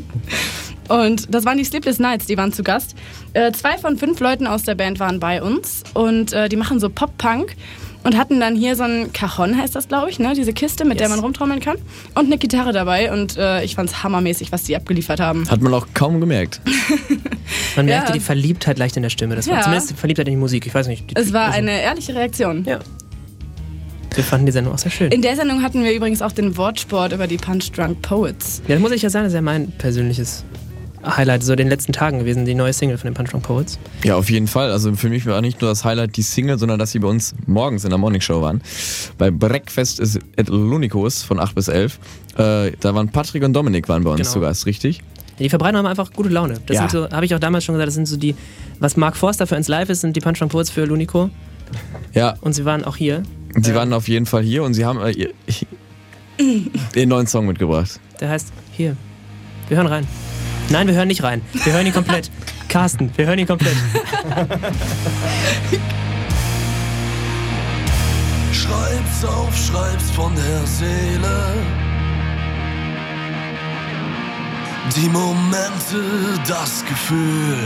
Und das waren die Sleepless Nights, die waren zu Gast. Äh, zwei von fünf Leuten aus der Band waren bei uns und äh, die machen so Pop-Punk. Und hatten dann hier so ein Cajon, heißt das, glaube ich, ne? Diese Kiste, mit yes. der man rumtrommeln kann. Und eine Gitarre dabei. Und äh, ich fand's hammermäßig, was die abgeliefert haben. Hat man auch kaum gemerkt. Man merkte ja. die Verliebtheit leicht in der Stimme. Das war ja. zumindest die Verliebtheit in die Musik. Ich weiß nicht. Die, es war also, eine ehrliche Reaktion. Ja. Wir fanden die Sendung auch sehr schön. In der Sendung hatten wir übrigens auch den Wortsport über die Punch Drunk Poets. Ja, das muss ich ja sagen, das ist ja mein persönliches Highlight so den letzten Tagen gewesen, die neue Single von den Punch Drunk Poets. Ja, auf jeden Fall. Also für mich war nicht nur das Highlight die Single, sondern dass sie bei uns morgens in der Morningshow waren. Bei Breakfast ist at Lunikos von acht bis elf. Äh, da waren Patrick und Dominik waren bei uns Genau. zu Gast, richtig? Ja, die verbreiten haben einfach gute Laune. Das Ja. sind so, habe ich auch damals schon gesagt, das sind so die, was Mark Forster für ins Live ist, sind die Punch Drunk Poets für Lunico. Ja. Und sie waren auch hier. Sie waren auf jeden Fall hier und sie haben äh, ihr- den neuen Song mitgebracht. Der heißt hier. Wir hören rein. Nein, wir hören nicht rein. Wir hören ihn komplett. Carsten, wir hören ihn komplett. Schreib's auf, schreib's von der Seele. Die Momente, das Gefühl.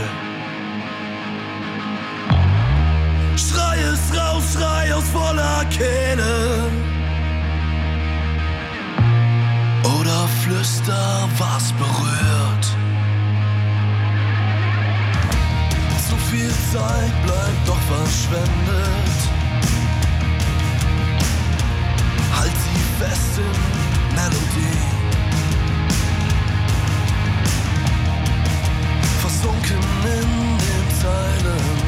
Schrei es raus, schrei aus voller Kehle. Oder flüster, was berührt. Zu viel Zeit bleibt doch verschwendet. Halt sie fest in Melodie. Versunken in den Zeilen.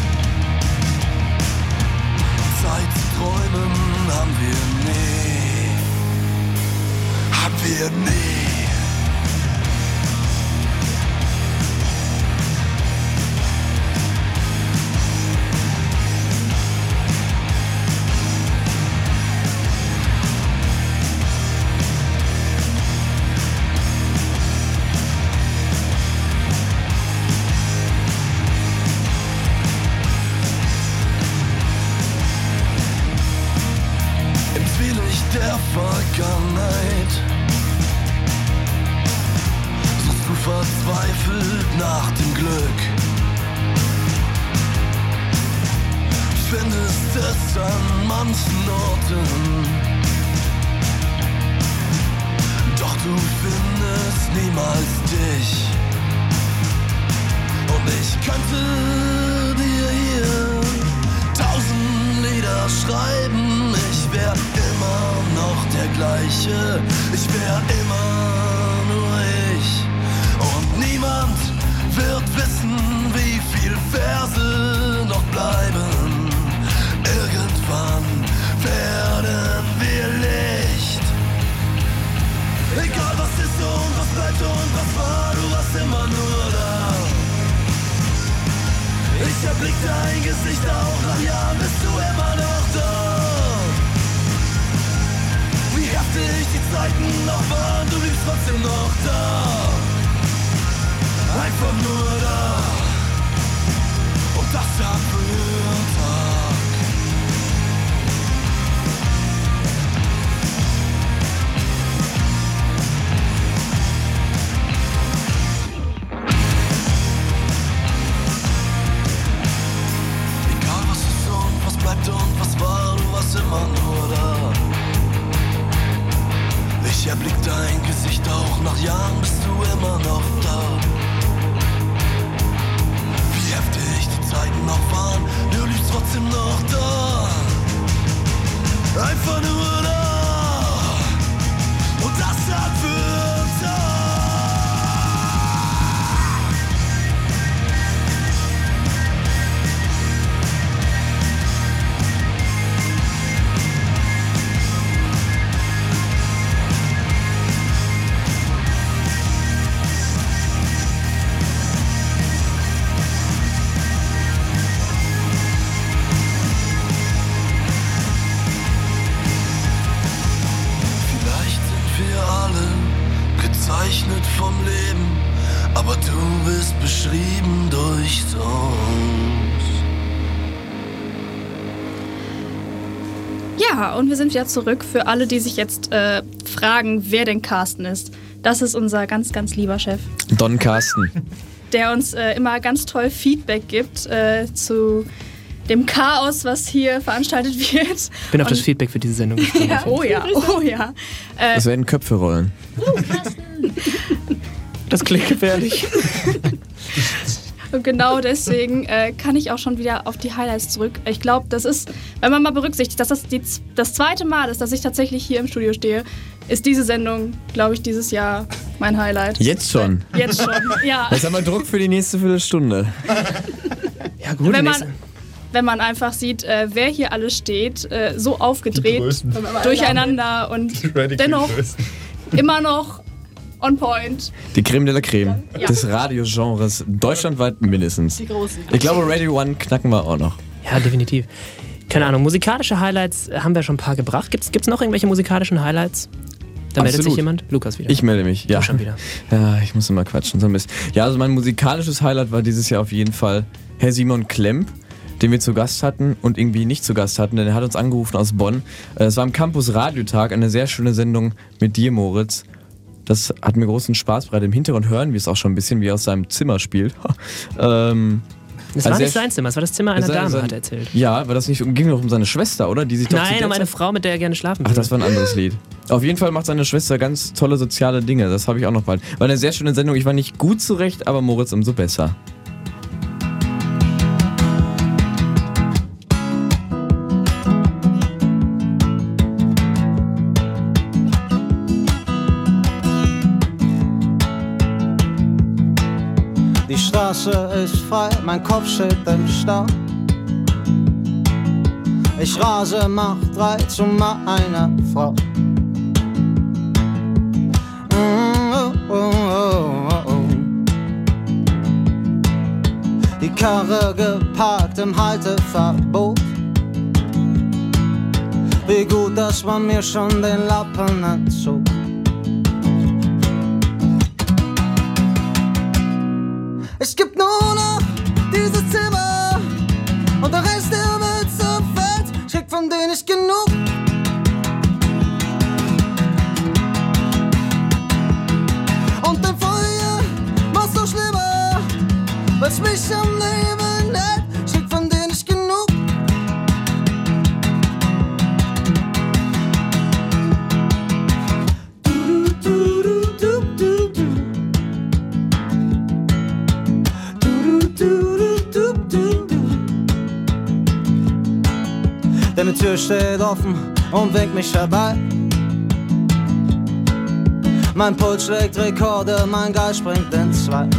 Zeit zu träumen haben wir nie. Haben wir nie. Im Zwielicht der Vergangenheit suchst du verzweifelt nach dem Glück. Findest es an manchen Orten, doch du findest niemals dich. Und ich könnte dir hier tausend Lieder schreiben, ich wär immer noch der gleiche, ich wär immer nur ich. Und niemand wird wissen, wie viel Verse noch bleiben. Irgendwann werden wir Licht. Egal was ist und was bleibt und was war, du warst immer nur da. Ich erblick dein Gesicht auch nach Jahren, bist du immer noch da. Wie heftig die Zeiten noch waren, du bliebst trotzdem noch da. Einfach nur da. Und das Tag für Tag. Egal was ist und was bleibt und was war, du warst immer nur da. Ich erblick dein Gesicht auch nach Jahren, bist du immer noch da. Wie heftig die Zeiten noch waren, du liebst trotzdem noch da. Einfach nur da. Und das Tag für Tag. Vielleicht sind wir alle gezeichnet vom Leben, aber du bist beschrieben durch Songs. Ja, und wir sind wieder zurück für alle, die sich jetzt äh, fragen, wer denn Carsten ist. Das ist unser ganz, ganz lieber Chef, Don Carsten. der uns äh, immer ganz toll Feedback gibt äh, zu dem Chaos, was hier veranstaltet wird. Ich bin auf Und- das Feedback für diese Sendung gespannt. Ja, oh ja, oh ja. Äh, Es werden Köpfe rollen. Das klingt gefährlich. Und genau deswegen äh, kann ich auch schon wieder auf die Highlights zurück. Ich glaube, das ist, wenn man mal berücksichtigt, dass das die, das zweite Mal ist, dass ich tatsächlich hier im Studio stehe, ist diese Sendung, glaube ich, dieses Jahr mein Highlight. Jetzt schon? Jetzt schon, ja. Jetzt haben wir Druck für die nächste Viertelstunde. Ja gut, wenn man, wenn man einfach sieht, äh, wer hier alles steht, äh, so aufgedreht, durcheinander und dennoch immer noch on point. Die Creme de la Creme Ja. des Radiogenres deutschlandweit mindestens. Die Großen. Ich glaube, Radio One knacken wir auch noch. Ja, definitiv. Keine Ahnung, musikalische Highlights haben wir schon ein paar gebracht. Gibt's, gibt's noch irgendwelche musikalischen Highlights? Da meldet sich jemand? Lukas wieder. Ich melde mich, ja. Du schon wieder. Ja, ich muss immer quatschen, so ein bisschen. Ja, also mein musikalisches Highlight war dieses Jahr auf jeden Fall Herr Simon Klemp, den wir zu Gast hatten und irgendwie nicht zu Gast hatten, denn er hat uns angerufen aus Bonn. Es war am Campus Radiotag, eine sehr schöne Sendung mit dir, Moritz. Das hat mir großen Spaß bereitet. Im Hintergrund hören wir es auch schon ein bisschen, wie er aus seinem Zimmer spielt. ähm, Das also war nicht sehr- sein Zimmer, es war das Zimmer einer Das war Dame, sein- hat er erzählt. Ja, weil das nicht ging doch um seine Schwester, oder? Die sich doch zu Nein, der um eine Zeit- Frau, mit der er gerne schlafen Ach, würde. das war ein anderes Lied. Auf jeden Fall macht seine Schwester ganz tolle soziale Dinge. Das habe ich auch noch bald. War eine sehr schöne Sendung. Ich war nicht gut zurecht, aber Moritz umso besser. Die Straße ist frei, mein Kopf steht im Stau. Ich rase, mach drei zu meiner Frau. Mm, oh, oh, oh, oh. Die Karre geparkt im Halteverbot. Wie gut, dass man mir schon den Lappen entzog. Es gibt nur noch dieses Zimmer und der Rest der Welt zerfällt. Schick von denen nicht genug. Und dein Feuer machst du schlimmer, weil's mich am Leben hält. Schick von denen nicht genug. Du, du, du, du, du, du. Deine Tür steht offen und winkt mich herbei. Mein Puls schlägt Rekorde, mein Geist springt in zwei.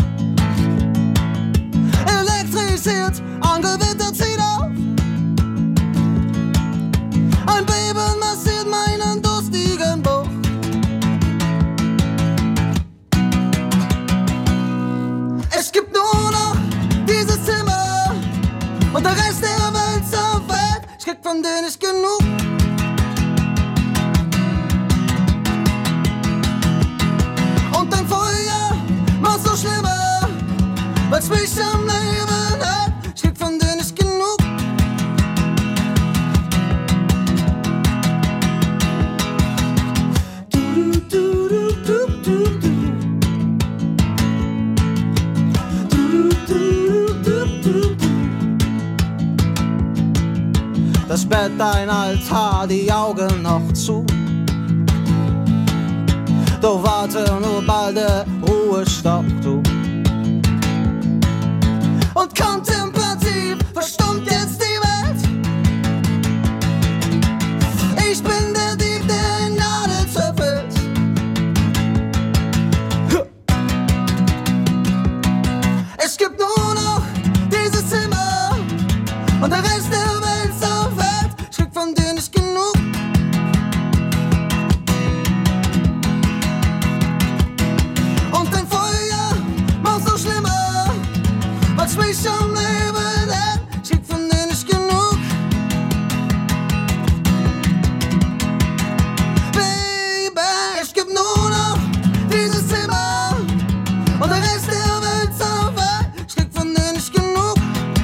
Elektrisiert, Angewitter zieht auf. Ein Beben massiert meinen durstigen Bauch. Es gibt nur noch dieses Zimmer und der Rest der Welt zerfällt. Ich krieg von denen nicht genug. Und dein Feuer macht so schlimmer, weil's mich am Leben hält. Ich krieg von denen nicht genug. Du, du, du, du, du, du. Das Bett ein Altar, die Augen noch zu. Doch warte nur bald der Ruhestock, du. Und kontemplativ verstummt jetzt die Welt. Ich bin der Dieb, der in Gnade zerfällt. Es gibt nur noch dieses Zimmer und der Rest der Welt zerfällt. Ich krieg von dir nicht genug. Und dein Feuer macht so schlimmer, weil's mich am Leben hält. Ich krieg von dir nicht genug. Baby, es gibt nur noch dieses Zimmer und der Rest der Welt zerfällt. Ich krieg von dir nicht genug.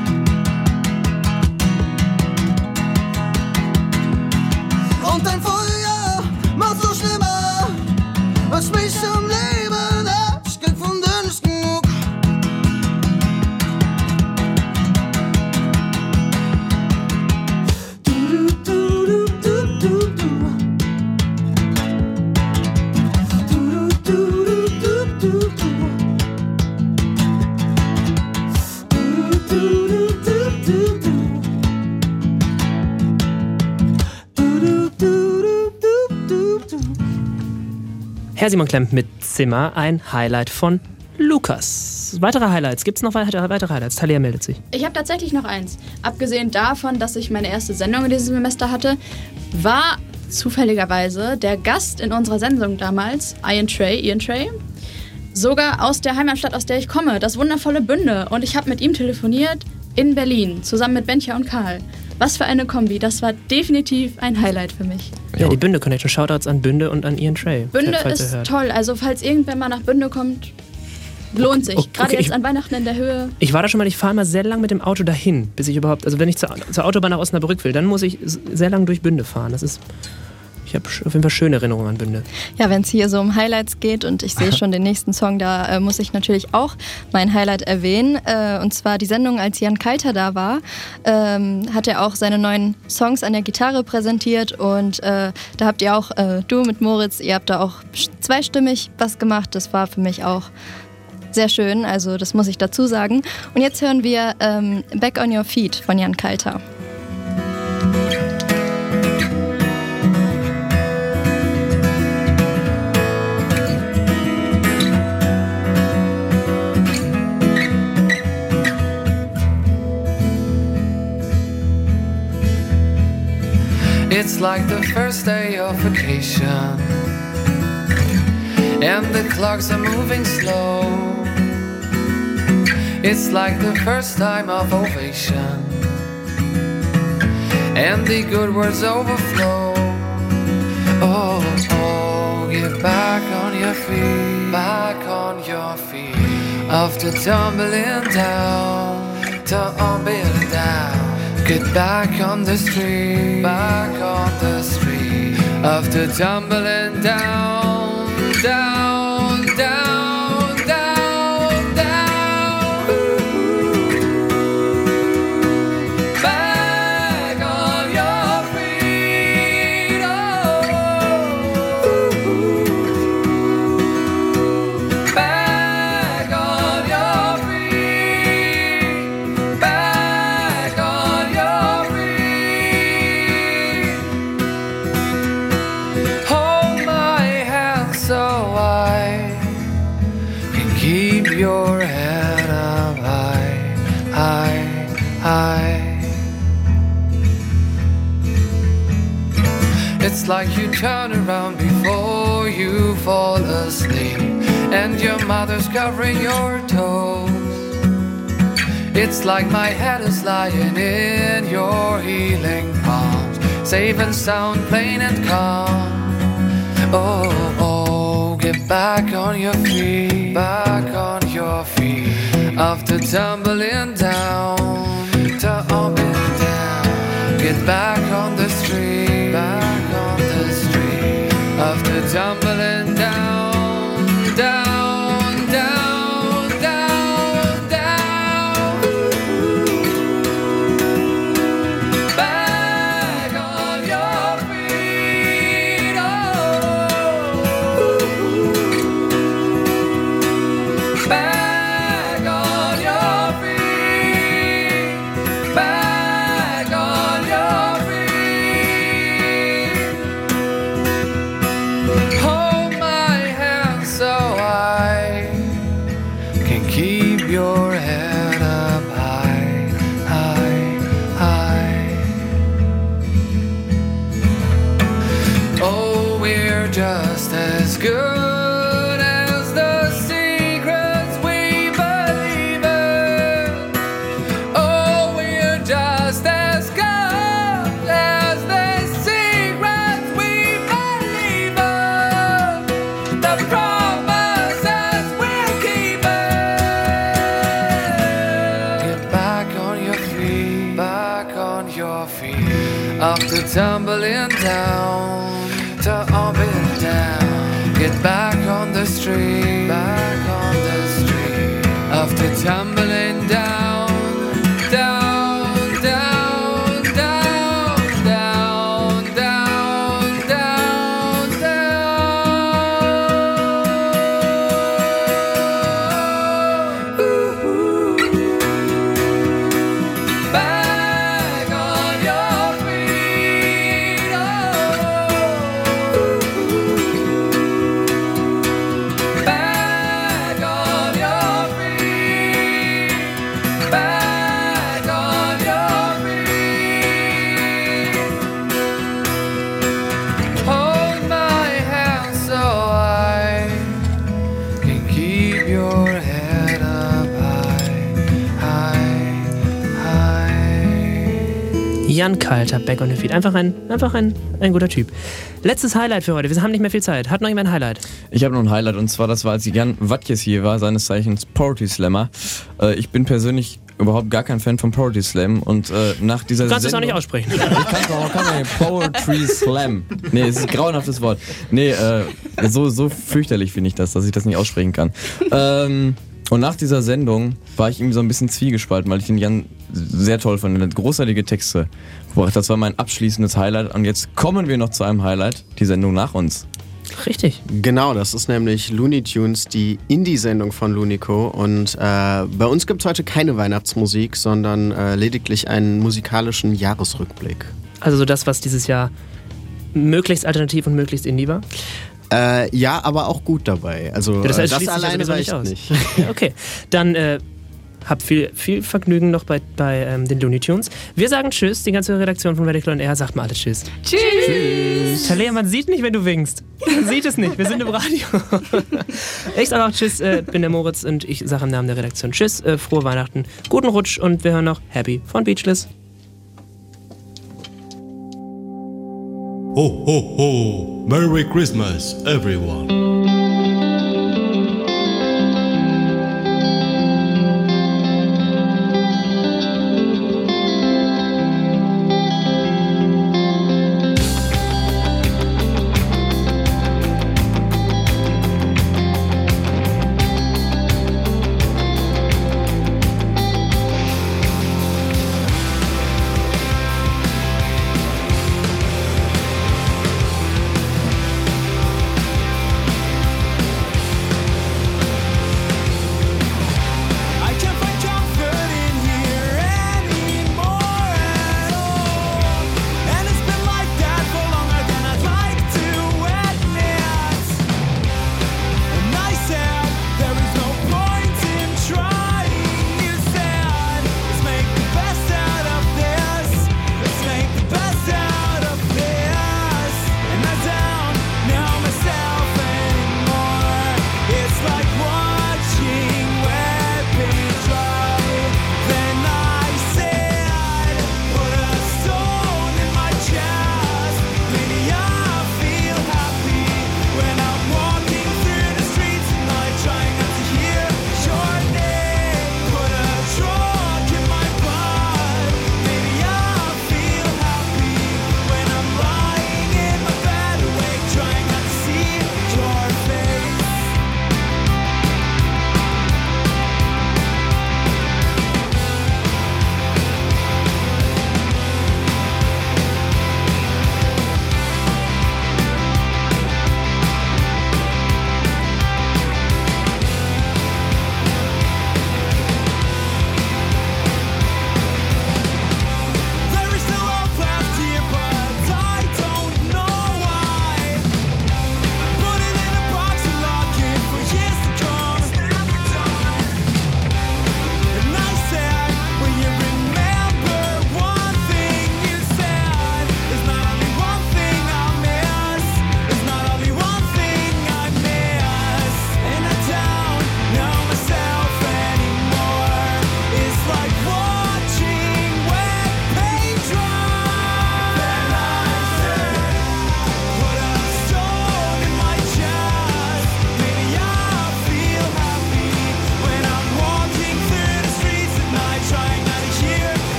Und dein Feuer macht so schlimmer, was mich am Leben hält. Ich krieg von dir nicht genug. Du, du, du, du, du, du. Du, du, du, du, du, du. Du, du, du, du, du. Herr Simon Klemp mit Zimmer, ein Highlight von Lukas. Weitere Highlights, gibt es noch weitere, weitere Highlights? Talia meldet sich. Ich habe tatsächlich noch eins. Abgesehen davon, dass ich meine erste Sendung in diesem Semester hatte, war zufälligerweise der Gast in unserer Sendung damals, Ian Trey, Ian Trey, sogar aus der Heimatstadt, aus der ich komme, das wundervolle Bünde. Und ich habe mit ihm telefoniert in Berlin, zusammen mit Benja und Karl. Was für eine Kombi, das war definitiv ein Highlight für mich. Ja, die Bünde Connection, Shoutouts an Bünde und an Ian Trey. Bünde ist toll, also falls irgendwer mal nach Bünde kommt, lohnt sich. Okay, Gerade okay, jetzt an Weihnachten in der Höhe. Ich war da schon mal, ich fahre mal sehr lang mit dem Auto dahin, bis ich überhaupt, also wenn ich zur, zur Autobahn nach Osnabrück will, dann muss ich sehr lang durch Bünde fahren. Das ist, ich habe auf jeden Fall schöne Erinnerungen an Bünde. Ja, wenn es hier so um Highlights geht und ich sehe schon den nächsten Song, da äh, muss ich natürlich auch mein Highlight erwähnen. Äh, und zwar die Sendung, als Jan Kalter da war, ähm, hat er auch seine neuen Songs an der Gitarre präsentiert und äh, da habt ihr auch, äh, du mit Moritz, ihr habt da auch zweistimmig was gemacht. Das war für mich auch sehr schön, also das muss ich dazu sagen. Und jetzt hören wir ähm, Back on Your Feet von Jan Kalter. It's like the first day of vacation, and the clocks are moving slow. It's like the first time of ovation, and the good words overflow. Oh, oh, get back on your feet, back on your feet. After tumbling down, tumbling down. Get back on the street, back on the street. After tumbling down, down, down, down, down. Back on your feet, oh. Back on your feet, back on your feet. Hold my hand so I can keep your head up high, high, high. It's like you turn around before you fall asleep, and your mother's covering your toes. It's like my head is lying in your healing palms, safe and sound, plain and calm. Oh, oh, get back on your feet, back on your feet. After tumbling down, tumbling down. Get back on the street, back on the street. After tumbling down, down, down, down, down. Back on your feet, oh. Back on your feet, back on your feet. Hold my hand so I can keep your head up high, high, high. Oh, we're just as good as the secrets we believe in. Oh, we're just as good as the secrets we believe in. The promises we're keeping. Get back on your feet, back on your feet. After tumbling down, tumbling down. Get back on the street, back on the street. After tumbling down, down, down, down, down, down, down, down. Ooh. Back on your feet, oh. Jan Kalter, Back on the Feet. Einfach ein, einfach ein, ein guter Typ. Letztes Highlight für heute. Wir haben nicht mehr viel Zeit. Hat noch jemand ein Highlight? Ich habe noch ein Highlight und zwar, das war, als Jan Wattjes hier war, seines Zeichens Poetry Slammer. Äh, ich bin persönlich überhaupt gar kein Fan von Poetry Slam und äh, nach dieser Du kannst es auch Sendung, nicht aussprechen. Ich kann es auch, kann nicht. Poetry Slam. Nee, es ist ein grauenhaftes Wort. Nee, äh, so, so fürchterlich finde ich das, dass ich das nicht aussprechen kann. Ähm, und nach dieser Sendung war ich irgendwie so ein bisschen zwiegespalten, weil ich den Jan sehr toll fand. Er hat großartige Texte. Boah, das war mein abschließendes Highlight. Und jetzt kommen wir noch zu einem Highlight, die Sendung nach uns. Richtig. Genau, das ist nämlich Looney Tunes, die Indie-Sendung von Lunico. Und äh, bei uns gibt es heute keine Weihnachtsmusik, sondern äh, lediglich einen musikalischen Jahresrückblick. Also so das, was dieses Jahr möglichst alternativ und möglichst Indie war? Äh, ja, aber auch gut dabei. Also ja, das, heißt, das schließt alleine sich ja reicht aus. nicht. Ja, okay, dann äh, habt viel, viel Vergnügen noch bei, bei ähm, den Looney Tunes. Wir sagen Tschüss, die ganze Redaktion von Radical On Air sagt mal alle Tschüss. Tschüss. Tschüss. Talea, man sieht nicht, wenn du winkst. Man sieht es nicht, wir sind im Radio. Ich sage auch Tschüss, äh, bin der Moritz und ich sage im Namen der Redaktion Tschüss, äh, frohe Weihnachten, guten Rutsch und wir hören noch Happy von Beachless. Ho, ho, ho! Merry Christmas, everyone!